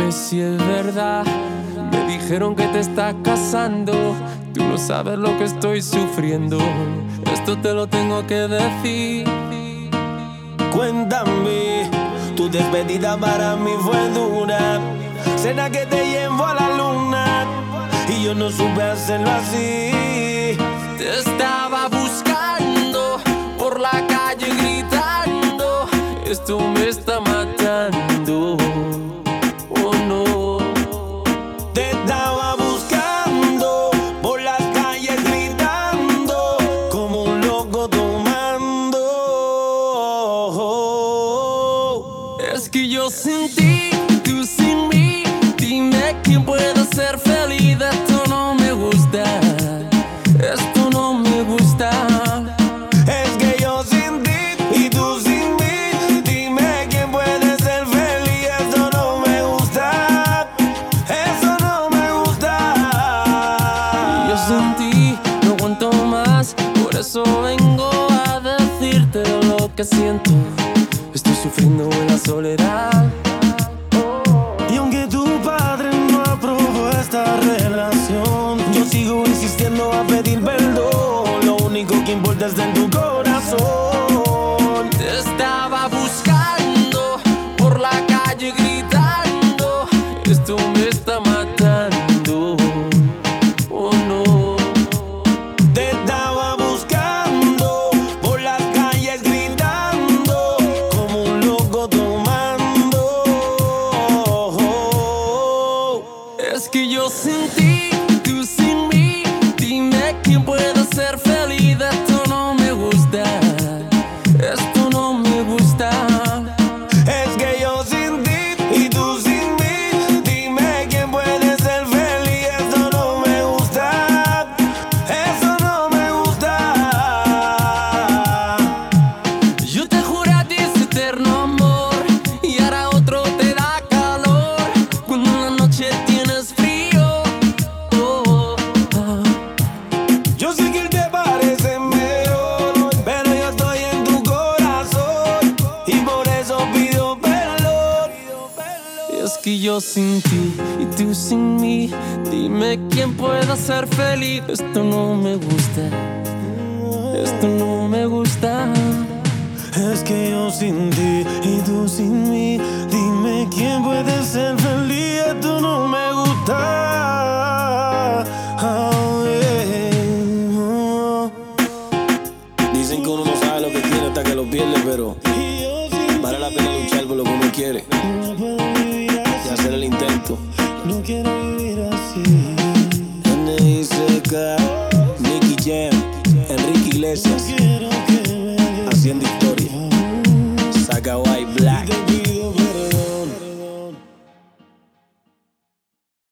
Dime si es verdad. Me dijeron que te estás casando. Tú no sabes lo que estoy sufriendo. Esto te lo tengo que decir. Cuéntame, tu despedida para mí fue dura. Cena que te llevo a la luna y yo no supe hacerlo así. Te estaba buscando por la calle gritando. Esto me está matando. Oh no. Te estaba buscando por las calles gritando como un loco tomando. Es que yo sin ti, tú sin mí. Dime quién puede ser feliz. Esto no me gusta. Esto no me gusta. Es que yo sin ti y tú sin mí. Dime quién puede ser feliz. Eso no me gusta. Eso no me gusta. Yo sin ti no aguanto más. Por eso vengo a decirte lo que siento. Estoy sufriendo en la soledad. Y aunque tu padre no aprobó esta relación, yo sigo insistiendo a pedir perdón. Lo único que importa es en tu corazón. Te estaba buscando por la calle gritando. Esto me está matando. Oh no. Te estaba buscando por las calles gritando como un loco tomando. Es que yo sin ti, tú sin mí. Dime quién puede ser feliz. Esto no me gusta. Esto no me gusta. Es que yo sin ti y tú sin mí. Dime quién puede ser feliz. Eso no me gusta. Eso no me gusta. Yo te juré a ti ese eterno amor y ahora otro te da calor cuando en la noche tienes frío. Oh, oh. Yo sé que él te parece mejor, pero yo estoy en tu corazón y por eso pido perdón. Y es que yo sin ti y tú sin mí. Dime quién pueda ser feliz. Esto no me gusta. Esto no me gusta. Es que yo sin ti y tú sin mí. Dime quién puede ser feliz. Esto no me gusta. Oh, yeah. Oh. Dicen que uno no sabe lo que tiene hasta que lo pierde, pero vale la pena luchar por lo que uno quiere y hacer el intento. No quiero vivir así. NICK, Nicky Jam, Enrique Iglesias.